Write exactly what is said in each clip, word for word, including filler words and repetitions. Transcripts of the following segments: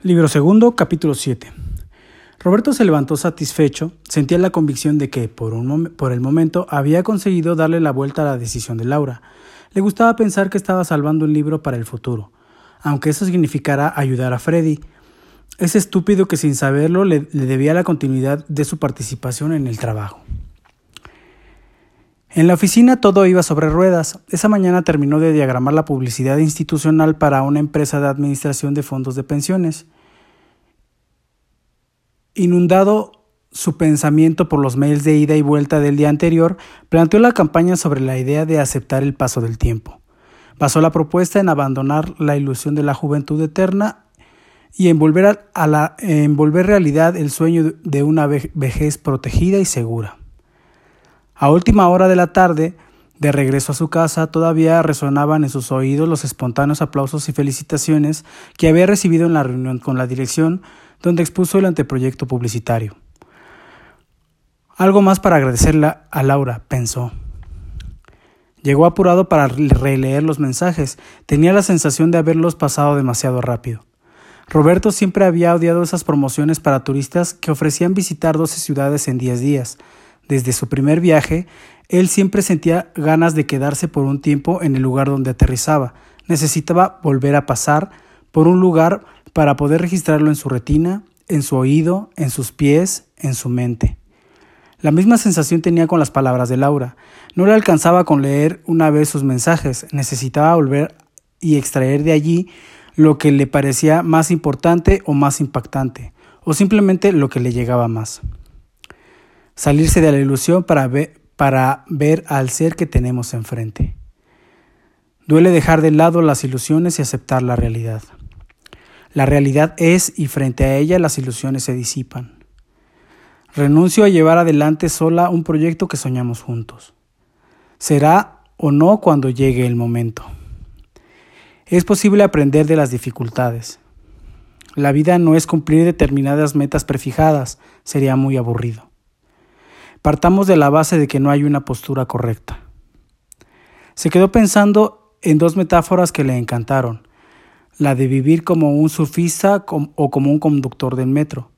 Libro segundo, capítulo siete. Roberto se levantó satisfecho, sentía la convicción de que, por, un mom- por el momento, había conseguido darle la vuelta a la decisión de Laura. Le gustaba pensar que estaba salvando un libro para el futuro, aunque eso significara ayudar a Freddy. Es estúpido que sin saberlo le, le debía la continuidad de su participación en el trabajo. En la oficina todo iba sobre ruedas. Esa mañana terminó de diagramar la publicidad institucional para una empresa de administración de fondos de pensiones. Inundado su pensamiento por los mails de ida y vuelta del día anterior, planteó la campaña sobre la idea de aceptar el paso del tiempo. Basó la propuesta en abandonar la ilusión de la juventud eterna y en volver, a, a la, en volver realidad el sueño de una vejez protegida y segura. A última hora de la tarde, de regreso a su casa, todavía resonaban en sus oídos los espontáneos aplausos y felicitaciones que había recibido en la reunión con la dirección, donde expuso el anteproyecto publicitario. Algo más para agradecerle a Laura, pensó. Llegó apurado para releer los mensajes. Tenía la sensación de haberlos pasado demasiado rápido. Roberto siempre había odiado esas promociones para turistas que ofrecían visitar doce ciudades en diez días. Desde su primer viaje, él siempre sentía ganas de quedarse por un tiempo en el lugar donde aterrizaba. Necesitaba volver a pasar por un lugar para poder registrarlo en su retina, en su oído, en sus pies, en su mente. La misma sensación tenía con las palabras de Laura. No le alcanzaba con leer una vez sus mensajes. Necesitaba volver y extraer de allí lo que le parecía más importante o más impactante, o simplemente lo que le llegaba más. Salirse de la ilusión para ver, para ver al ser que tenemos enfrente. Duele dejar de lado las ilusiones y aceptar la realidad. La realidad es y frente a ella las ilusiones se disipan. Renuncio a llevar adelante sola un proyecto que soñamos juntos. Será o no cuando llegue el momento. Es posible aprender de las dificultades. La vida no es cumplir determinadas metas prefijadas, sería muy aburrido. Partamos de la base de que no hay una postura correcta. Se quedó pensando en dos metáforas que le encantaron, la de vivir como un surfista o como un conductor del metro,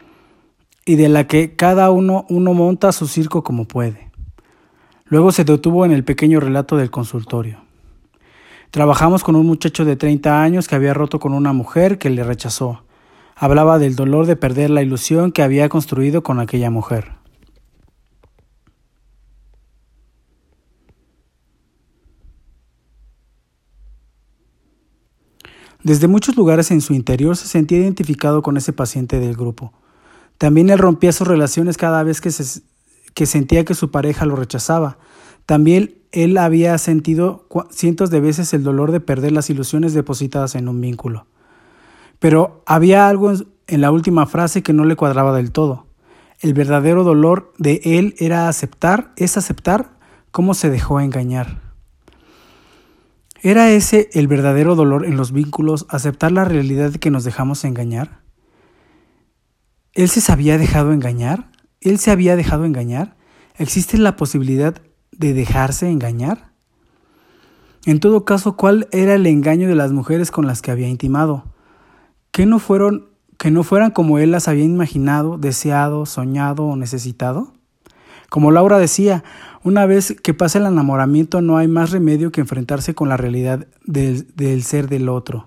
y de la que cada uno, uno monta su circo como puede. Luego se detuvo en el pequeño relato del consultorio. Trabajamos con un muchacho de treinta años que había roto con una mujer que le rechazó. Hablaba del dolor de perder la ilusión que había construido con aquella mujer. Desde muchos lugares en su interior se sentía identificado con ese paciente del grupo. También él rompía sus relaciones cada vez que, se, que sentía que su pareja lo rechazaba. También él había sentido cientos de veces el dolor de perder las ilusiones depositadas en un vínculo. Pero había algo en, en la última frase que no le cuadraba del todo. El verdadero dolor de él era aceptar, es aceptar cómo se dejó engañar. ¿Era ese el verdadero dolor en los vínculos, aceptar la realidad de que nos dejamos engañar? ¿Él se había dejado engañar? ¿Él se había dejado engañar? ¿Existe la posibilidad de dejarse engañar? En todo caso, ¿cuál era el engaño de las mujeres con las que había intimado? ¿Que no fueron, que no fueran como él las había imaginado, deseado, soñado o necesitado? Como Laura decía, una vez que pasa el enamoramiento no hay más remedio que enfrentarse con la realidad del, del ser del otro.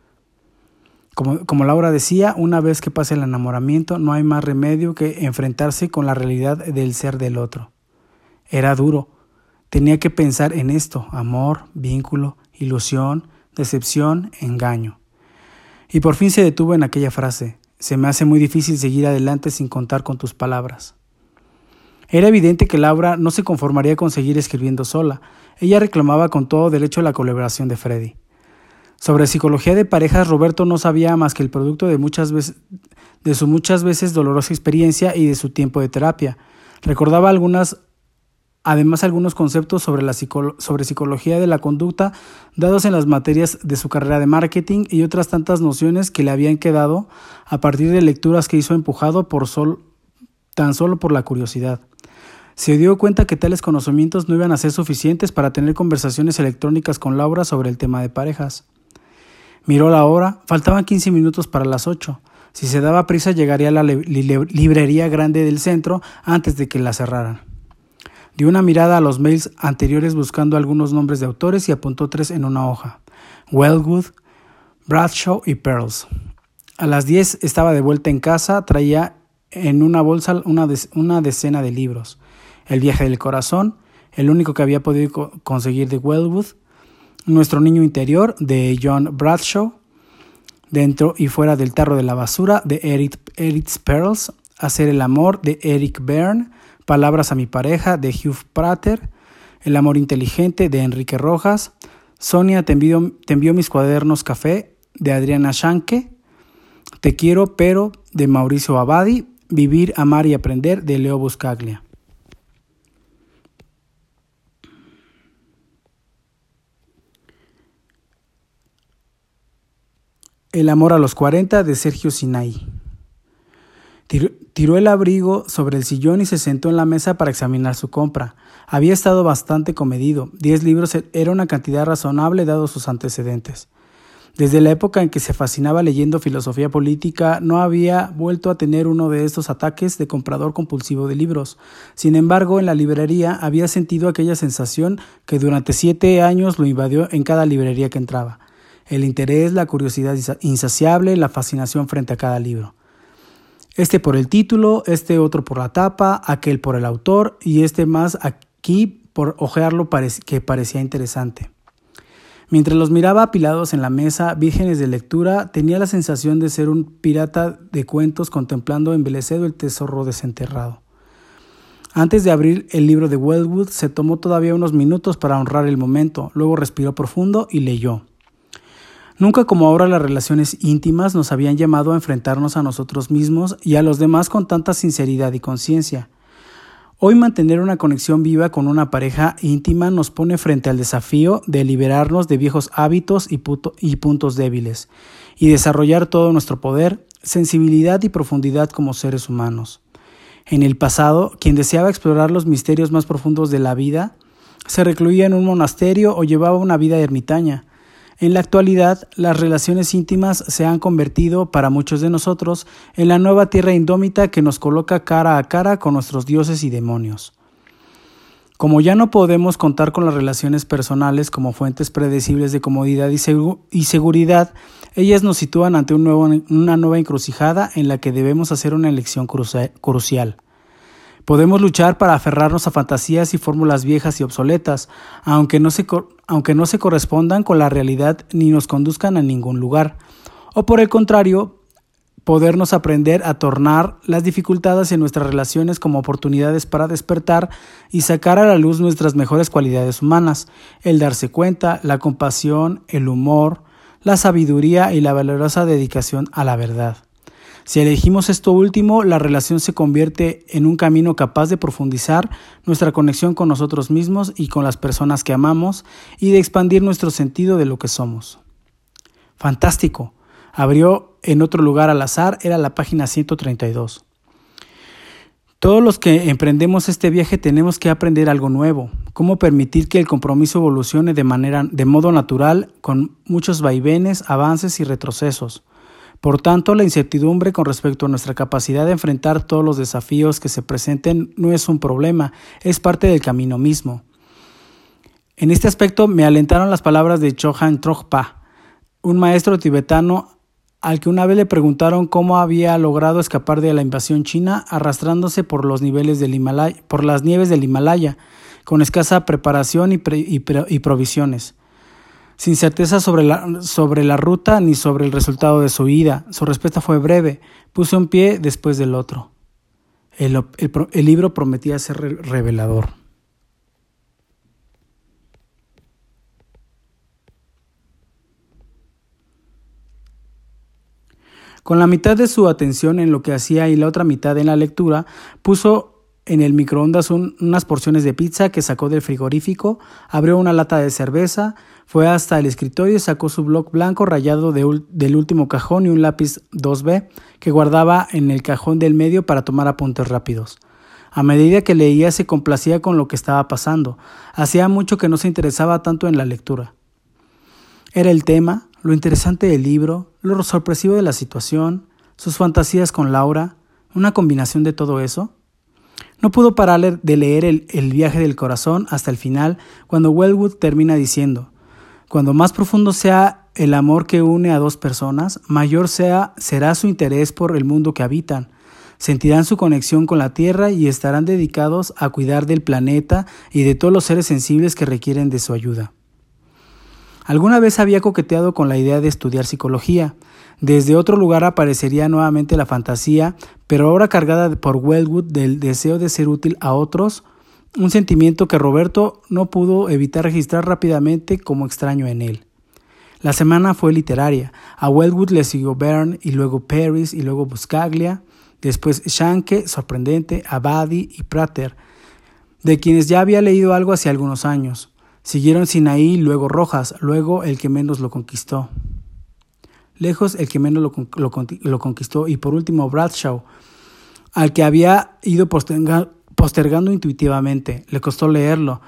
Como, como Laura decía, una vez que pasa el enamoramiento no hay más remedio que enfrentarse con la realidad del ser del otro. Era duro. Tenía que pensar en esto: amor, vínculo, ilusión, decepción, engaño. Y por fin se detuvo en aquella frase: se me hace muy difícil seguir adelante sin contar con tus palabras. Era evidente que Laura no se conformaría con seguir escribiendo sola. Ella reclamaba con todo derecho la colaboración de Freddy. Sobre psicología de parejas, Roberto no sabía más que el producto de, muchas veces, de su muchas veces dolorosa experiencia y de su tiempo de terapia. Recordaba algunas, además algunos conceptos sobre, la psico, sobre psicología de la conducta dados en las materias de su carrera de marketing y otras tantas nociones que le habían quedado a partir de lecturas que hizo empujado por sol, tan solo por la curiosidad. Se dio cuenta que tales conocimientos no iban a ser suficientes para tener conversaciones electrónicas con Laura sobre el tema de parejas. Miró la hora, faltaban quince minutos para las ocho. Si se daba prisa llegaría a la li- li- librería grande del centro antes de que la cerraran. Dio una mirada a los mails anteriores buscando algunos nombres de autores y apuntó tres en una hoja: Wellwood, Bradshaw y Pearls. A las diez estaba de vuelta en casa, traía en una bolsa una, de- una decena de libros. El viaje del corazón, el único que había podido co- conseguir de Wellwood, Nuestro niño interior, de John Bradshaw, Dentro y fuera del tarro de la basura, de Edith, Edith Pearls, Hacer el amor, de Eric Berne, Palabras a mi pareja, de Hugh Prater, El amor inteligente, de Enrique Rojas, Sonia, te envío, te envío mis cuadernos café, de Adriana Shanke, Te quiero pero, de Mauricio Abadi, Vivir, amar y aprender, de Leo Buscaglia. El amor a los cuarenta, de Sergio Sinai. Tiró, tiró el abrigo sobre el sillón y se sentó en la mesa para examinar su compra. Había estado bastante comedido. Diez libros era una cantidad razonable dados sus antecedentes. Desde la época en que se fascinaba leyendo filosofía política, no había vuelto a tener uno de estos ataques de comprador compulsivo de libros. Sin embargo, en la librería había sentido aquella sensación que durante siete años lo invadió en cada librería que entraba: el interés, la curiosidad insaciable, la fascinación frente a cada libro. Este por el título, este otro por la tapa, aquel por el autor y este más aquí por hojearlo que parecía interesante. Mientras los miraba apilados en la mesa, vírgenes de lectura, tenía la sensación de ser un pirata de cuentos contemplando embelesado el tesoro desenterrado. Antes de abrir el libro de Wellwood, se tomó todavía unos minutos para honrar el momento, luego respiró profundo y leyó. Nunca como ahora las relaciones íntimas nos habían llamado a enfrentarnos a nosotros mismos y a los demás con tanta sinceridad y conciencia. Hoy mantener una conexión viva con una pareja íntima nos pone frente al desafío de liberarnos de viejos hábitos y, puto, y puntos débiles y desarrollar todo nuestro poder, sensibilidad y profundidad como seres humanos. En el pasado, quien deseaba explorar los misterios más profundos de la vida se recluía en un monasterio o llevaba una vida ermitaña. En la actualidad, las relaciones íntimas se han convertido, para muchos de nosotros, en la nueva tierra indómita que nos coloca cara a cara con nuestros dioses y demonios. Como ya no podemos contar con las relaciones personales como fuentes predecibles de comodidad y, segu- y seguridad, ellas nos sitúan ante un nuevo, una nueva encrucijada en la que debemos hacer una elección cruci- crucial. Podemos luchar para aferrarnos a fantasías y fórmulas viejas y obsoletas, aunque no se, aunque no se correspondan con la realidad ni nos conduzcan a ningún lugar. O por el contrario, podernos aprender a tornar las dificultades en nuestras relaciones como oportunidades para despertar y sacar a la luz nuestras mejores cualidades humanas: el darse cuenta, la compasión, el humor, la sabiduría y la valiosa dedicación a la verdad. Si elegimos esto último, la relación se convierte en un camino capaz de profundizar nuestra conexión con nosotros mismos y con las personas que amamos y de expandir nuestro sentido de lo que somos. Fantástico. Abrió en otro lugar al azar, era la página ciento treinta y dos. Todos los que emprendemos este viaje tenemos que aprender algo nuevo, cómo permitir que el compromiso evolucione de manera, de modo natural, con muchos vaivenes, avances y retrocesos. Por tanto, la incertidumbre con respecto a nuestra capacidad de enfrentar todos los desafíos que se presenten no es un problema, es parte del camino mismo. En este aspecto me alentaron las palabras de Chohan Trogpa, un maestro tibetano al que una vez le preguntaron cómo había logrado escapar de la invasión china arrastrándose por los niveles del Himalaya, por las nieves del Himalaya, con escasa preparación y, pre, y, pre, y provisiones. Sin certeza sobre la, sobre la ruta ni sobre el resultado de su huida, su respuesta fue breve: puse un pie después del otro. El, el, el libro prometía ser revelador. Con la mitad de su atención en lo que hacía y la otra mitad en la lectura, puso en el microondas un, unas porciones de pizza que sacó del frigorífico, abrió una lata de cerveza, fue hasta el escritorio y sacó su bloc blanco rayado de, del último cajón y un lápiz dos B que guardaba en el cajón del medio para tomar apuntes rápidos. A medida que leía se complacía con lo que estaba pasando. Hacía mucho que no se interesaba tanto en la lectura. Era el tema, lo interesante del libro, lo sorpresivo de la situación, sus fantasías con Laura, una combinación de todo eso. No pudo parar de leer el, el viaje del corazón hasta el final, cuando Wellwood termina diciendo: cuando más profundo sea el amor que une a dos personas, mayor sea, será su interés por el mundo que habitan. Sentirán su conexión con la Tierra y estarán dedicados a cuidar del planeta y de todos los seres sensibles que requieren de su ayuda. Alguna vez había coqueteado con la idea de estudiar psicología. Desde otro lugar aparecería nuevamente la fantasía, pero ahora cargada por Wellwood del deseo de ser útil a otros, un sentimiento que Roberto no pudo evitar registrar rápidamente como extraño en él. La semana fue literaria. A Wellwood le siguió Byrne y luego Paris y luego Buscaglia, después Shanke, sorprendente, Abadi y Prater, de quienes ya había leído algo hace algunos años. Siguieron Sinaí, luego Rojas, luego El que menos lo conquistó. Lejos, El que menos lo, lo, lo conquistó, y por último Bradshaw, al que había ido posterga, postergando intuitivamente. Le costó leerlo.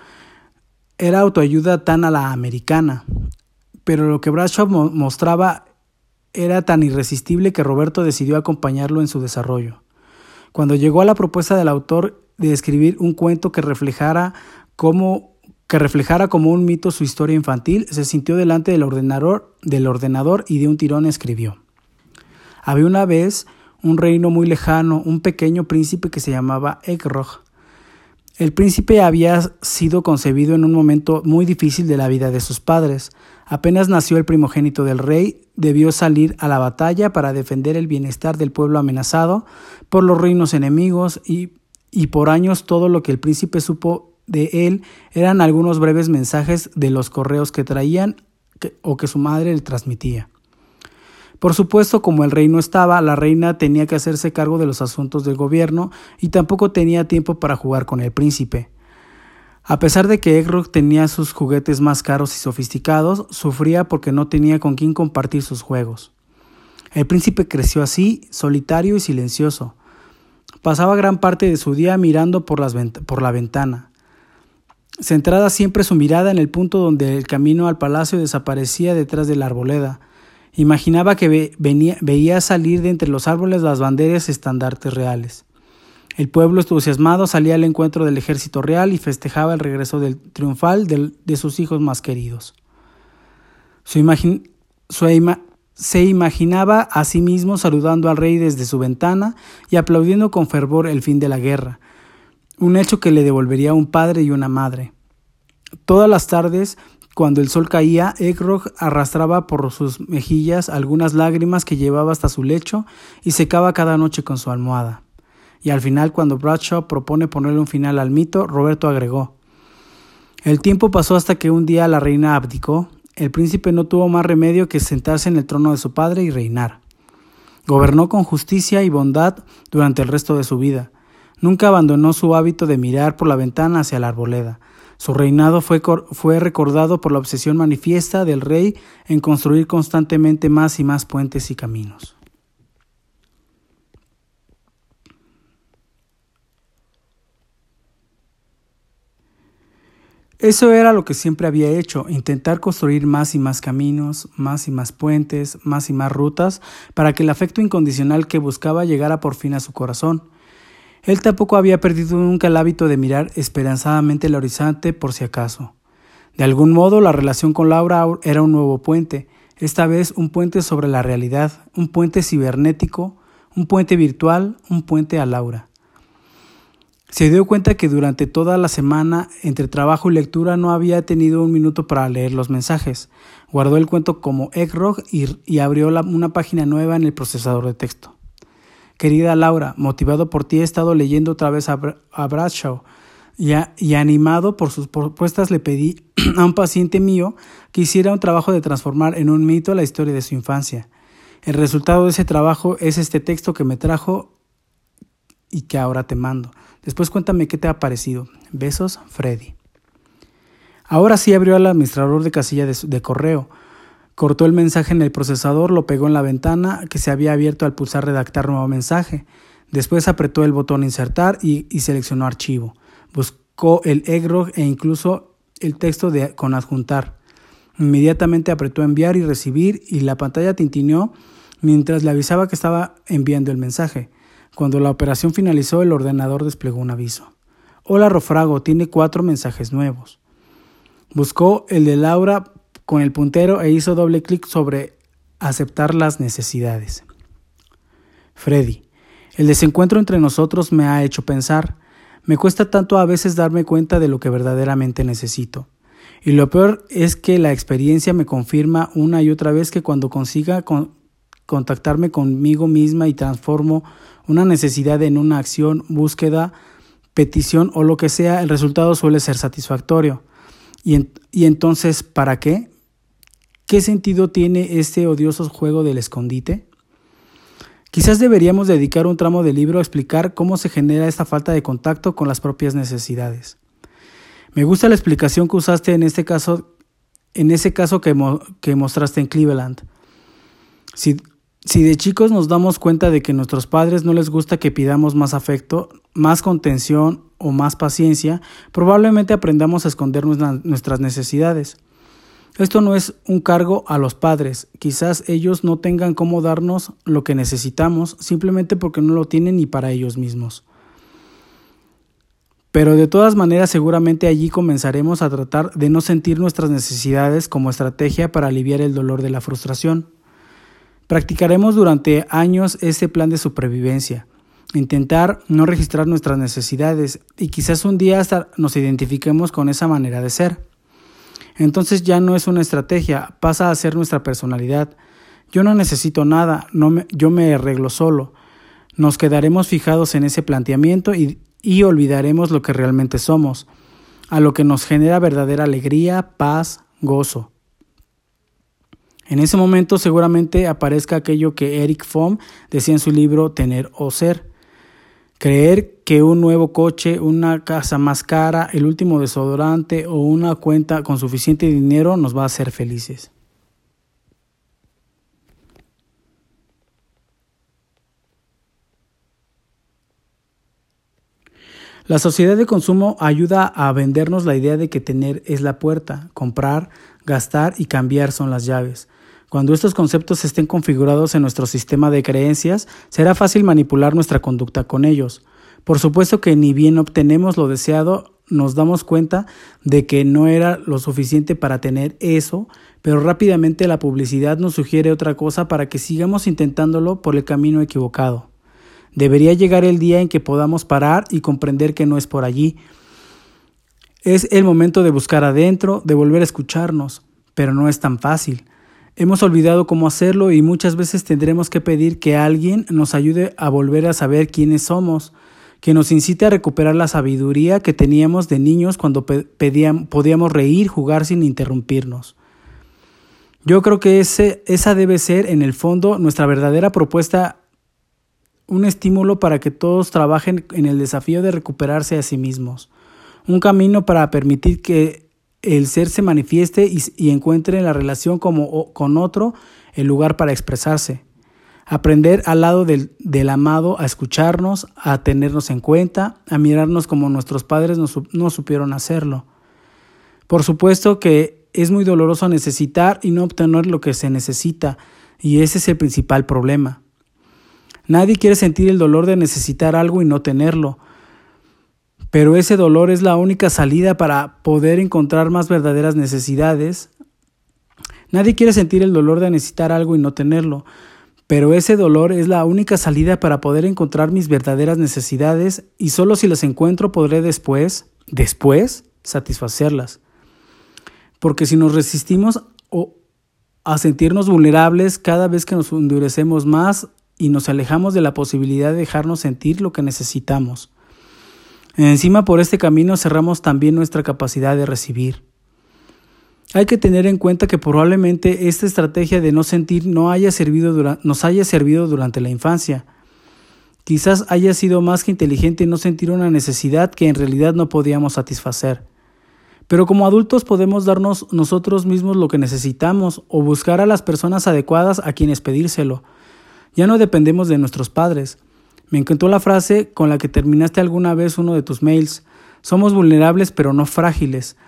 Era autoayuda tan a la americana, pero lo que Bradshaw mo- mostraba era tan irresistible que Roberto decidió acompañarlo en su desarrollo. Cuando llegó a la propuesta del autor de escribir un cuento que reflejara cómo que reflejara como un mito su historia infantil, se sintió delante del ordenador, del ordenador y de un tirón escribió: había una vez un reino muy lejano, un pequeño príncipe que se llamaba Egrog. El príncipe había sido concebido en un momento muy difícil de la vida de sus padres. Apenas nació el primogénito del rey, debió salir a la batalla para defender el bienestar del pueblo amenazado por los reinos enemigos y, y por años todo lo que el príncipe supo de él eran algunos breves mensajes de los correos que traían que, o que su madre le transmitía. Por supuesto, como el rey no estaba, la reina tenía que hacerse cargo de los asuntos del gobierno y tampoco tenía tiempo para jugar con el príncipe. A pesar de que Egrog tenía sus juguetes más caros y sofisticados, sufría porque no tenía con quién compartir sus juegos. El príncipe creció así, solitario y silencioso. Pasaba gran parte de su día mirando por, las vent- por la ventana, centrada siempre su mirada en el punto donde el camino al palacio desaparecía detrás de la arboleda. Imaginaba que ve, venía, veía salir de entre los árboles las banderas y estandartes reales. El pueblo entusiasmado salía al encuentro del ejército real y festejaba el regreso del triunfal de, de sus hijos más queridos. Su imagi- su ima- se imaginaba a sí mismo saludando al rey desde su ventana y aplaudiendo con fervor el fin de la guerra, un hecho que le devolvería un padre y una madre. Todas las tardes, cuando el sol caía, Egrog arrastraba por sus mejillas algunas lágrimas que llevaba hasta su lecho y secaba cada noche con su almohada. Y al final, cuando Bradshaw propone ponerle un final al mito, Roberto agregó: el tiempo pasó hasta que un día la reina abdicó. El príncipe no tuvo más remedio que sentarse en el trono de su padre y reinar. Gobernó con justicia y bondad durante el resto de su vida. Nunca abandonó su hábito de mirar por la ventana hacia la arboleda. Su reinado fue, fue recordado por la obsesión manifiesta del rey en construir constantemente más y más puentes y caminos. Eso era lo que siempre había hecho, intentar construir más y más caminos, más y más puentes, más y más rutas, para que el afecto incondicional que buscaba llegara por fin a su corazón. Él tampoco había perdido nunca el hábito de mirar esperanzadamente el horizonte por si acaso. De algún modo, la relación con Laura era un nuevo puente, esta vez un puente sobre la realidad, un puente cibernético, un puente virtual, un puente a Laura. Se dio cuenta que durante toda la semana, entre trabajo y lectura, no había tenido un minuto para leer los mensajes. Guardó el cuento como Egrog y, y abrió la, una página nueva en el procesador de texto. Querida Laura, motivado por ti he estado leyendo otra vez a, Br- a Bradshaw y, a, y animado por sus propuestas le pedí a un paciente mío que hiciera un trabajo de transformar en un mito la historia de su infancia. El resultado de ese trabajo es este texto que me trajo y que ahora te mando. Después cuéntame qué te ha parecido. Besos, Freddy. Ahora sí abrió al administrador de casilla de, de correo. Cortó el mensaje en el procesador, lo pegó en la ventana que se había abierto al pulsar redactar nuevo mensaje. Después apretó el botón insertar y, y seleccionó archivo. Buscó el Egrog e incluso el texto de, con adjuntar. Inmediatamente apretó enviar y recibir y la pantalla tintineó mientras le avisaba que estaba enviando el mensaje. Cuando la operación finalizó, el ordenador desplegó un aviso. Hola Rofrago, tiene cuatro mensajes nuevos. Buscó el de Laura con el puntero e hizo doble clic sobre aceptar las necesidades. Freddy, el desencuentro entre nosotros me ha hecho pensar. Me cuesta tanto a veces darme cuenta de lo que verdaderamente necesito. Y lo peor es que la experiencia me confirma una y otra vez que cuando consiga con- contactarme conmigo misma y transformo una necesidad en una acción, búsqueda, petición o lo que sea, el resultado suele ser satisfactorio. ¿Y, en- y entonces, ¿para qué? ¿Qué sentido tiene este odioso juego del escondite? Quizás deberíamos dedicar un tramo del libro a explicar cómo se genera esta falta de contacto con las propias necesidades. Me gusta la explicación que usaste en este caso, en ese caso que, mo- que mostraste en Cleveland. Si, si de chicos nos damos cuenta de que a nuestros padres no les gusta que pidamos más afecto, más contención o más paciencia, probablemente aprendamos a esconder nuestra- nuestras necesidades. Esto no es un cargo a los padres, quizás ellos no tengan cómo darnos lo que necesitamos simplemente porque no lo tienen ni para ellos mismos. Pero de todas maneras seguramente allí comenzaremos a tratar de no sentir nuestras necesidades como estrategia para aliviar el dolor de la frustración. Practicaremos durante años este plan de supervivencia, intentar no registrar nuestras necesidades y quizás un día hasta nos identifiquemos con esa manera de ser. Entonces ya no es una estrategia, pasa a ser nuestra personalidad. Yo no necesito nada, no me, yo me arreglo solo. Nos quedaremos fijados en ese planteamiento y, y olvidaremos lo que realmente somos, a lo que nos genera verdadera alegría, paz, gozo. En ese momento seguramente aparezca aquello que Eric Fromm decía en su libro Tener o Ser. Creer que un nuevo coche, una casa más cara, el último desodorante o una cuenta con suficiente dinero nos va a hacer felices. La sociedad de consumo ayuda a vendernos la idea de que tener es la puerta, comprar, gastar y cambiar son las llaves. Cuando estos conceptos estén configurados en nuestro sistema de creencias, será fácil manipular nuestra conducta con ellos. Por supuesto que ni bien obtenemos lo deseado, nos damos cuenta de que no era lo suficiente para tener eso, pero rápidamente la publicidad nos sugiere otra cosa para que sigamos intentándolo por el camino equivocado. Debería llegar el día en que podamos parar y comprender que no es por allí. Es el momento de buscar adentro, de volver a escucharnos, pero no es tan fácil. Hemos olvidado cómo hacerlo y muchas veces tendremos que pedir que alguien nos ayude a volver a saber quiénes somos, que nos incite a recuperar la sabiduría que teníamos de niños cuando pedíamos, podíamos reír, jugar sin interrumpirnos. Yo creo que ese, esa debe ser, en el fondo, nuestra verdadera propuesta, un estímulo para que todos trabajen en el desafío de recuperarse a sí mismos, un camino para permitir que el ser se manifieste y, y encuentre en la relación como, con otro el lugar para expresarse. Aprender al lado del, del amado a escucharnos, a tenernos en cuenta, a mirarnos como nuestros padres no, no supieron hacerlo. Por supuesto que es muy doloroso necesitar y no obtener lo que se necesita, y ese es el principal problema. Nadie quiere sentir el dolor de necesitar algo y no tenerlo, pero ese dolor es la única salida para poder encontrar más verdaderas necesidades. Nadie quiere sentir el dolor de necesitar algo y no tenerlo, pero ese dolor es la única salida para poder encontrar mis verdaderas necesidades y solo si las encuentro podré después, después, satisfacerlas. Porque si nos resistimos a sentirnos vulnerables cada vez que nos endurecemos más y nos alejamos de la posibilidad de dejarnos sentir lo que necesitamos. Encima, por este camino cerramos también nuestra capacidad de recibir. Hay que tener en cuenta que probablemente esta estrategia de no sentir no haya servido dura- nos haya servido durante la infancia. Quizás haya sido más que inteligente no sentir una necesidad que en realidad no podíamos satisfacer. Pero como adultos podemos darnos nosotros mismos lo que necesitamos o buscar a las personas adecuadas a quienes pedírselo. Ya no dependemos de nuestros padres. Me encantó la frase con la que terminaste alguna vez uno de tus mails. Somos vulnerables pero no frágiles.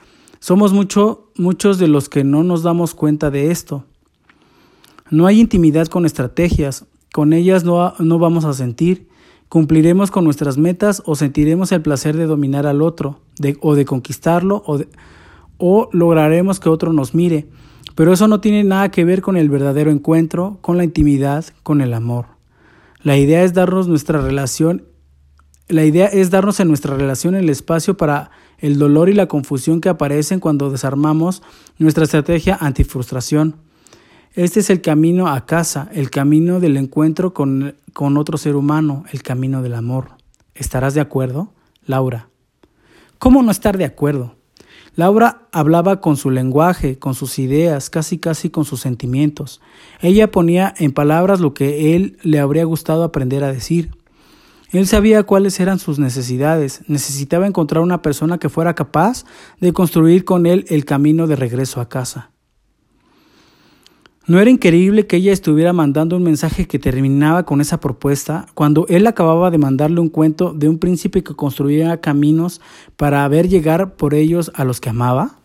Somos mucho, muchos de los que no nos damos cuenta de esto. No hay intimidad con estrategias, con ellas no, no vamos a sentir. Cumpliremos con nuestras metas o sentiremos el placer de dominar al otro, de, o de conquistarlo, o, de, o lograremos que otro nos mire. Pero eso no tiene nada que ver con el verdadero encuentro, con la intimidad, con el amor. La idea es darnos nuestra relación, la idea es darnos en nuestra relación el espacio para el dolor y la confusión que aparecen cuando desarmamos nuestra estrategia antifrustración. Este es el camino a casa, el camino del encuentro con, con otro ser humano, el camino del amor. ¿Estarás de acuerdo, Laura? ¿Cómo no estar de acuerdo? Laura hablaba con su lenguaje, con sus ideas, casi casi con sus sentimientos. Ella ponía en palabras lo que él le habría gustado aprender a decir. Él sabía cuáles eran sus necesidades. Necesitaba encontrar una persona que fuera capaz de construir con él el camino de regreso a casa. ¿No era increíble que ella estuviera mandando un mensaje que terminaba con esa propuesta cuando él acababa de mandarle un cuento de un príncipe que construía caminos para ver llegar por ellos a los que amaba?